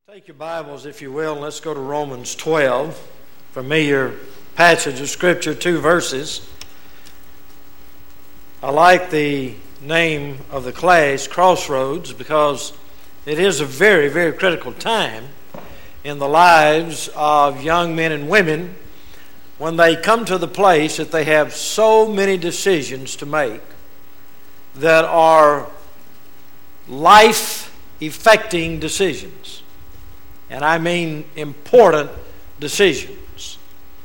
Take your Bibles, if you will, and let's go to Romans 12, familiar passage of Scripture, 2 verses. I like the name of the class, Crossroads, because it is a very, very critical time in the lives of young men and women when they come to the place that they have so many decisions to make that are life-affecting decisions. And I mean important decisions.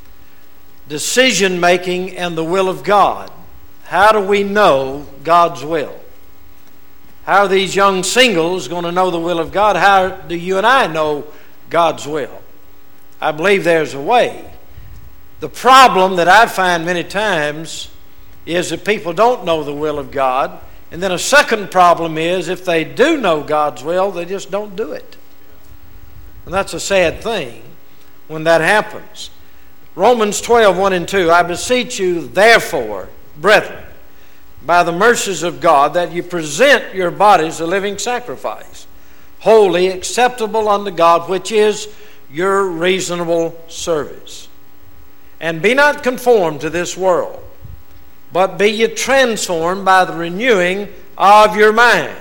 Decision-making and the will of God. How do we know God's will? How are these young singles going to know the will of God? How do you and I know God's will? I believe there's a way. The problem that I find many times is that people don't know the will of God. And then a second problem is if they do know God's will, they just don't do it. And that's a sad thing when that happens. Romans 12, 1 and 2, I beseech you, therefore, brethren, by the mercies of God, that you present your bodies a living sacrifice, holy, acceptable unto God, which is your reasonable service. And be not conformed to this world, but be ye transformed by the renewing of your mind,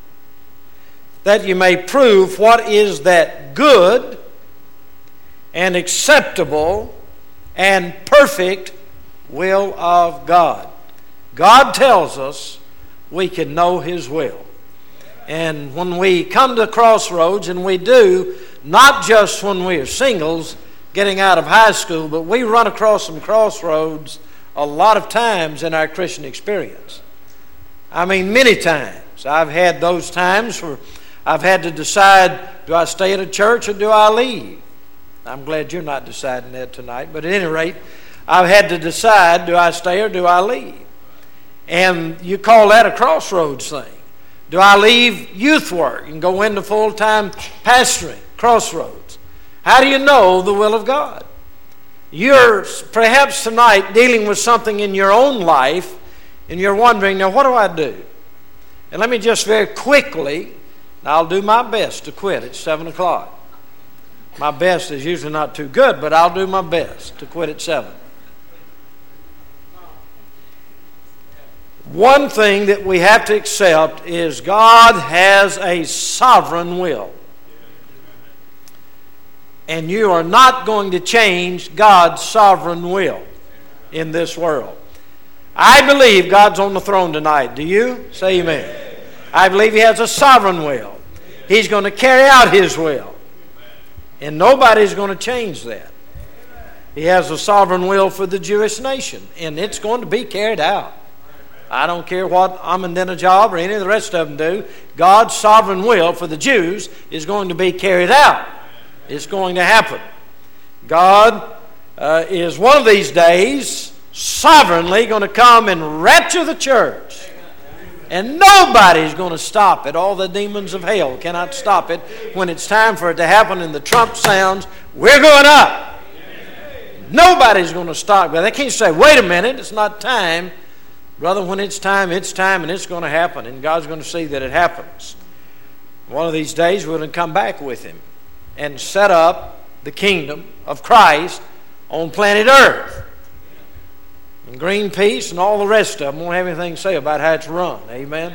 that you may prove what is that good and acceptable and perfect will of God. God tells us we can know His will. And when we come to crossroads, and we do, not just when we are singles getting out of high school, but we run across some crossroads a lot of times in our Christian experience. I mean, many times. I've had those times where I've had to decide, do I stay at a church or do I leave? I'm glad you're not deciding that tonight. But at any rate, I've had to decide, do I stay or do I leave? And you call that a crossroads thing. Do I leave youth work and go into full-time pastoring? Crossroads. How do you know the will of God? You're perhaps tonight dealing with something in your own life and you're wondering, now what do I do? And let me just very quickly, I'll do my best to quit at 7 o'clock. My best is usually not too good, but I'll do my best to quit at 7. One thing that we have to accept is God has a sovereign will. And you are not going to change God's sovereign will in this world. I believe God's on the throne tonight. Do you? Say amen. I believe He has a sovereign will. He's going to carry out His will. And nobody's going to change that. He has a sovereign will for the Jewish nation. And it's going to be carried out. I don't care what Ahmadinejad or any of the rest of them do. God's sovereign will for the Jews is going to be carried out. It's going to happen. God is one of these days sovereignly going to come and rapture the church. And nobody's going to stop it. All the demons of hell cannot stop it. When it's time for it to happen and the trump sounds, we're going up. Nobody's going to stop. But they can't say, wait a minute, it's not time. Brother, when it's time, and it's going to happen. And God's going to see that it happens. One of these days, we're going to come back with Him and set up the kingdom of Christ on planet Earth. And Greenpeace and all the rest of them won't have anything to say about how it's run. Amen?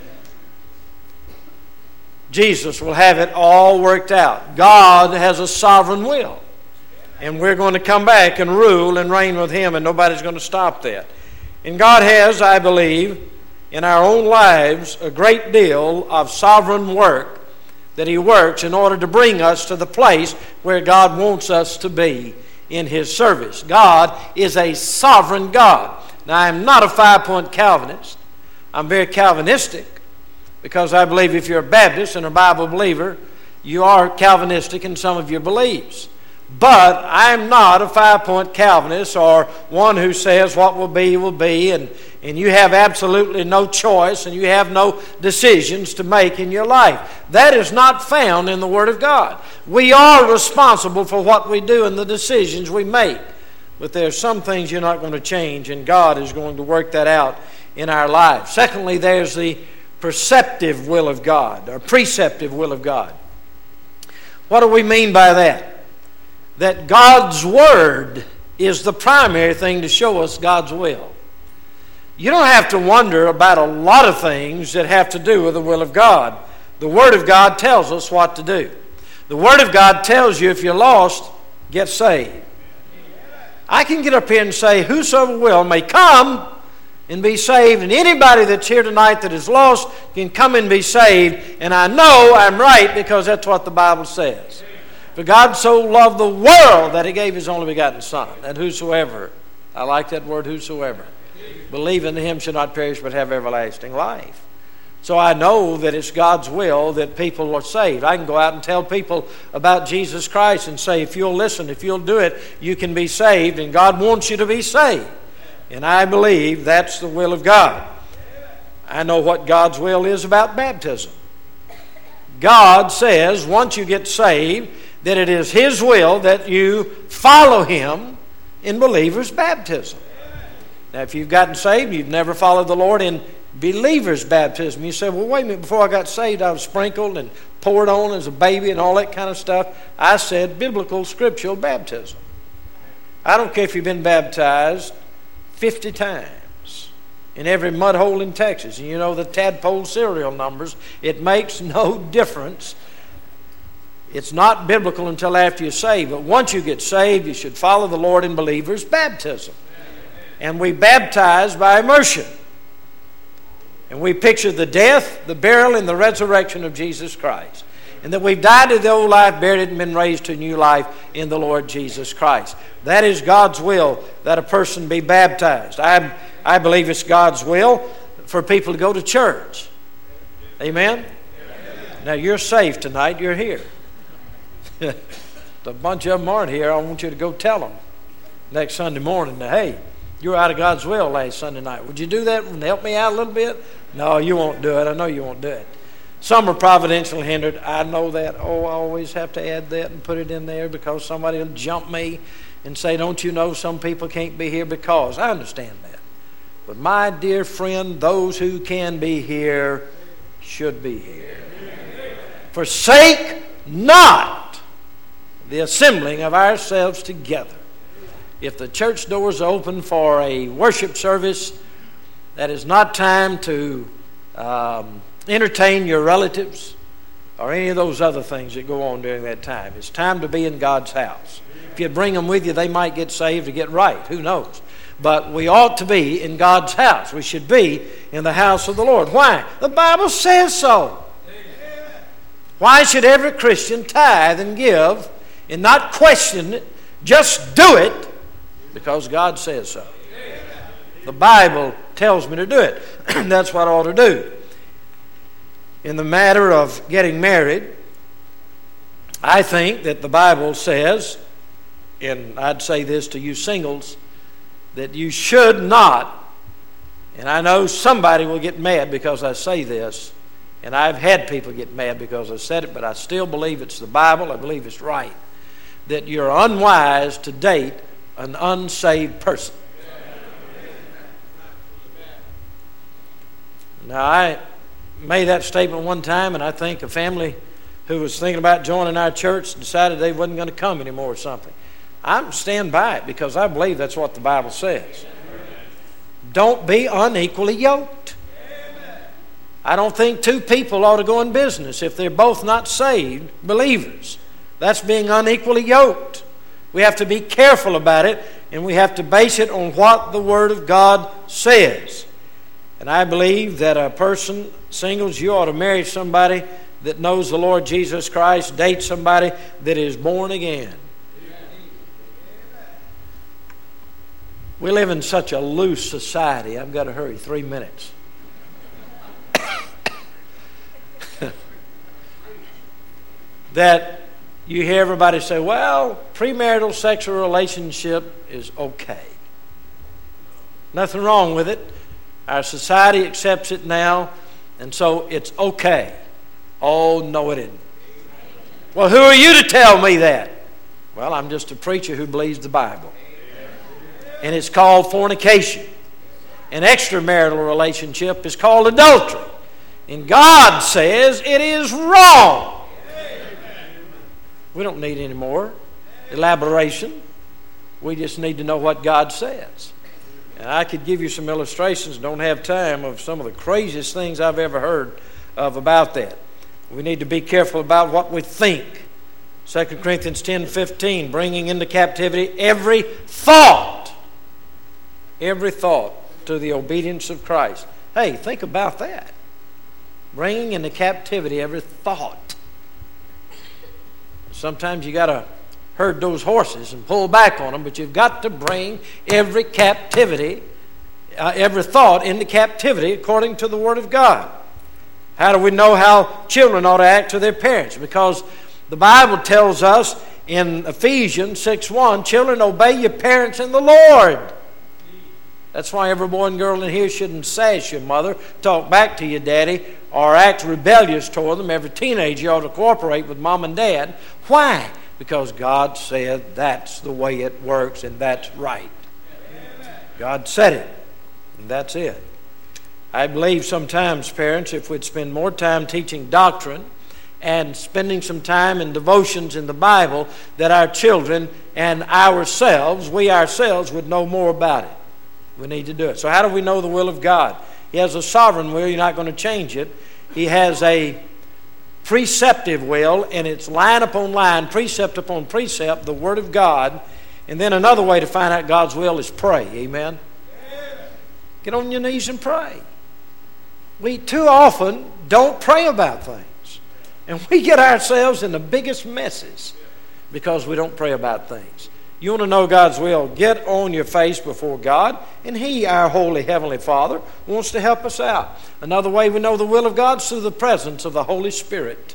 Jesus will have it all worked out. God has a sovereign will. And we're going to come back and rule and reign with Him, and nobody's going to stop that. And God has, I believe, in our own lives, a great deal of sovereign work that He works in order to bring us to the place where God wants us to be in His service. God is a sovereign God. Now, I'm not a 5-point Calvinist. I'm very Calvinistic because I believe if you're a Baptist and a Bible believer, you are Calvinistic in some of your beliefs. But I'm not a 5-point Calvinist or one who says what will be, and you have absolutely no choice and you have no decisions to make in your life. That is not found in the Word of God. We are responsible for what we do and the decisions we make. But there are some things you're not going to change, and God is going to work that out in our lives. Secondly, there's the perceptive will of God, or preceptive will of God. What do we mean by that? That God's Word is the primary thing to show us God's will. You don't have to wonder about a lot of things that have to do with the will of God. The Word of God tells us what to do. The Word of God tells you if you're lost, get saved. I can get up here and say, whosoever will may come and be saved. And anybody that's here tonight that is lost can come and be saved. And I know I'm right because that's what the Bible says. For God so loved the world that He gave His only begotten Son, that whosoever, I like that word, whosoever, believe in Him shall not perish but have everlasting life. So I know that it's God's will that people are saved. I can go out and tell people about Jesus Christ and say, if you'll listen, if you'll do it, you can be saved, and God wants you to be saved. And I believe that's the will of God. I know what God's will is about baptism. God says once you get saved that it is His will that you follow Him in believer's baptism. Now if you've gotten saved, you've never followed the Lord in believer's baptism. You say, well, wait a minute, before I got saved I was sprinkled and poured on as a baby and all that kind of stuff. I said biblical, scriptural baptism. I don't care if you've been baptized 50 times in every mud hole in Texas. And you know the tadpole serial numbers. It makes no difference. It's not biblical until after you're saved. But once you get saved, you should follow the Lord in believer's baptism. And we baptize by immersion. And we picture the death, the burial, and the resurrection of Jesus Christ. And that we've died to the old life, buried it, and been raised to a new life in the Lord Jesus Christ. That is God's will, that a person be baptized. I believe it's God's will for people to go to church. Amen? Now you're safe tonight, you're here. A bunch of them aren't here. I want you to go tell them next Sunday morning that, hey, you were out of God's will last Sunday night. Would you do that and help me out a little bit? No, you won't do it. I know you won't do it. Some are providentially hindered. I know that. Oh, I always have to add that and put it in there because somebody will jump me and say, don't you know some people can't be here because. I understand that. But my dear friend, those who can be here should be here. Forsake not the assembling of ourselves together. If the church doors are open for a worship service, that is not time to entertain your relatives or any of those other things that go on during that time. It's time to be in God's house. If you bring them with you, they might get saved or get right. Who knows? But we ought to be in God's house. We should be in the house of the Lord. Why? The Bible says so. Why should every Christian tithe and give and not question it? Just do it because God says so. The Bible tells me to do it. That's what I ought to do. In the matter of getting married, I think that the Bible says, and I'd say this to you singles, that you should not, and I know somebody will get mad because I say this, and I've had people get mad because I said it, but I still believe it's the Bible. I believe it's right, that you're unwise to date an unsaved person. Now, I made that statement one time, and I think a family who was thinking about joining our church decided they wasn't going to come anymore or something. I'm stand by it because I believe that's what the Bible says. Don't be unequally yoked. I don't think two people ought to go in business if they're both not saved believers. That's being unequally yoked. We have to be careful about it, and we have to base it on what the Word of God says. And I believe that a person, singles, you ought to marry somebody that knows the Lord Jesus Christ, date somebody that is born again. We live in such a loose society. I've got to hurry, 3 minutes. That you hear everybody say, well, premarital sexual relationship is okay. Nothing wrong with it. Our society accepts it now, and so it's okay. Oh, no, it isn't. Well, who are you to tell me that? Well, I'm just a preacher who believes the Bible. And it's called fornication. An extramarital relationship is called adultery. And God says it is wrong. We don't need any more elaboration. We just need to know what God says. And I could give you some illustrations, don't have time, of some of the craziest things I've ever heard of about that. We need to be careful about what we think. 2 Corinthians 10:15, bringing into captivity every thought to the obedience of Christ. Hey, think about that. Bringing into captivity every thought. Sometimes you got to herd those horses and pull back on them, but you've got to bring every thought into captivity according to the Word of God. How do we know how children ought to act to their parents? Because the Bible tells us in Ephesians 6:1, children, obey your parents in the Lord. That's why every boy and girl in here shouldn't sass your mother, talk back to your daddy, or act rebellious toward them. Every teenager ought to cooperate with mom and dad. Why? Because God said that's the way it works and that's right. God said it, and that's it. I believe sometimes, parents, if we'd spend more time teaching doctrine and spending some time in devotions in the Bible, that our children and we ourselves would know more about it. We need to do it. So how do we know the will of God? He has a sovereign will. You're not going to change it. He has a preceptive will, and it's line upon line, precept upon precept, the Word of God. And then another way to find out God's will is pray. Amen? Get on your knees and pray. We too often don't pray about things. And we get ourselves in the biggest messes because we don't pray about things. You want to know God's will, get on your face before God, and He, our holy Heavenly Father, wants to help us out. Another way we know the will of God is through the presence of the Holy Spirit.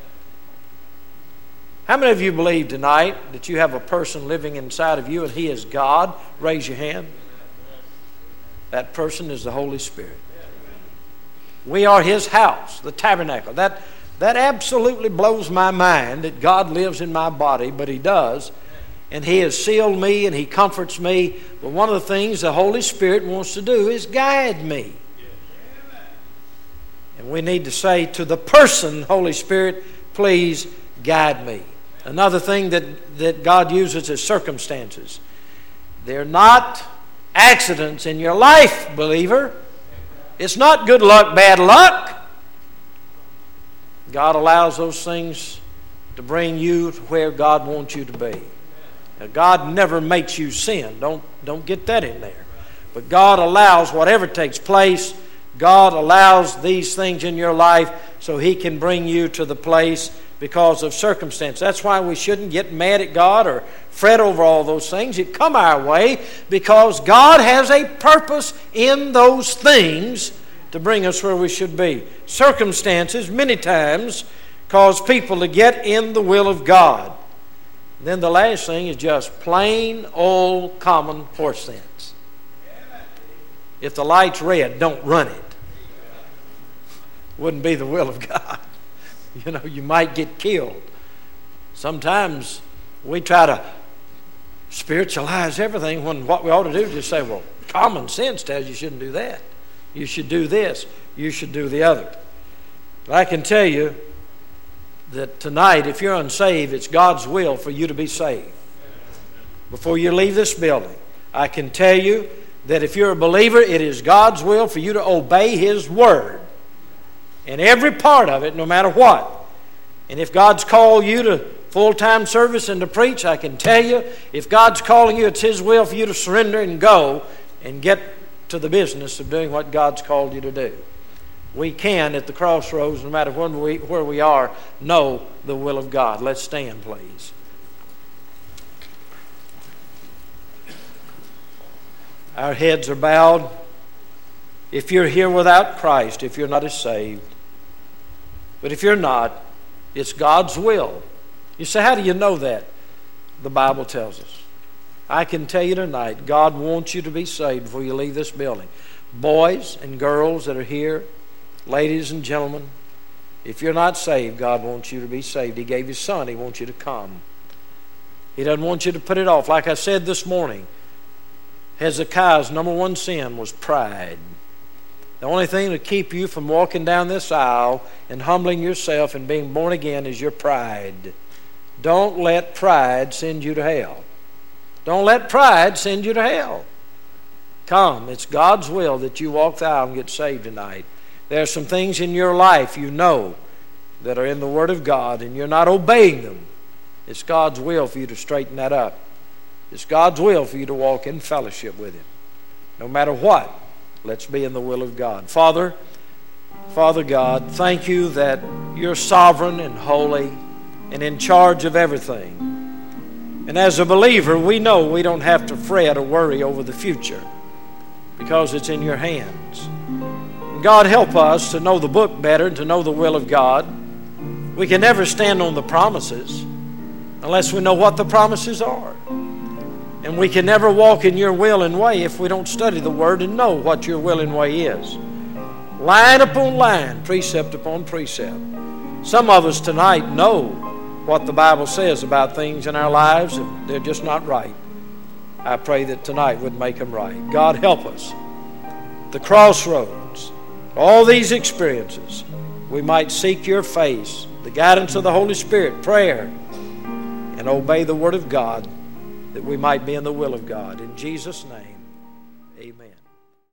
How many of you believe tonight that you have a person living inside of you and He is God? Raise your hand. That person is the Holy Spirit. We are His house, the tabernacle. That absolutely blows my mind that God lives in my body, but He does. And He has sealed me and He comforts me. But one of the things the Holy Spirit wants to do is guide me. And we need to say to the person, Holy Spirit, please guide me. Another thing that God uses is circumstances. They're not accidents in your life, believer. It's not good luck, bad luck. God allows those things to bring you to where God wants you to be. Now, God never makes you sin. Don't get that in there. But God allows whatever takes place. God allows these things in your life so He can bring you to the place because of circumstance. That's why we shouldn't get mad at God or fret over all those things that come our way, because God has a purpose in those things to bring us where we should be. Circumstances many times cause people to get in the will of God. Then the last thing is just plain old common horse sense. If the light's red, don't run it. Wouldn't be the will of God. You know, you might get killed. Sometimes we try to spiritualize everything when what we ought to do is just say, well, common sense tells you shouldn't do that. You should do this. You should do the other. But I can tell you that tonight, if you're unsaved, it's God's will for you to be saved. Before you leave this building, I can tell you that if you're a believer, it is God's will for you to obey His Word. In every part of it, no matter what. And if God's called you to full-time service and to preach, I can tell you, if God's calling you, it's His will for you to surrender and go and get to the business of doing what God's called you to do. We can, at the crossroads, no matter where we are, know the will of God. Let's stand, please. Our heads are bowed. If you're here without Christ, if you're not saved, but if you're not, it's God's will. You say, how do you know that? The Bible tells us. I can tell you tonight, God wants you to be saved before you leave this building. Boys and girls that are here, ladies and gentlemen, if you're not saved, God wants you to be saved. He gave His Son. He wants you to come. He doesn't want you to put it off. Like I said this morning, Hezekiah's number one sin was pride. The only thing to keep you from walking down this aisle and humbling yourself and being born again is your pride. Don't let pride send you to hell. Don't let pride send you to hell. Come, it's God's will that you walk the aisle and get saved tonight. There are some things in your life you know that are in the Word of God, and you're not obeying them. It's God's will for you to straighten that up. It's God's will for you to walk in fellowship with Him. No matter what, let's be in the will of God. Father God, thank you that you're sovereign and holy and in charge of everything. And as a believer, we know we don't have to fret or worry over the future because it's in your hands. And God, help us to know the book better and to know the will of God. We can never stand on the promises unless we know what the promises are. And we can never walk in your will and way if we don't study the Word and know what your will and way is. Line upon line, precept upon precept. Some of us tonight know what the Bible says about things in our lives, and they're just not right. I pray that tonight would make them right. God, help us. The crossroads, all these experiences, we might seek your face, the guidance of the Holy Spirit, prayer, and obey the Word of God, that we might be in the will of God. In Jesus' name, amen.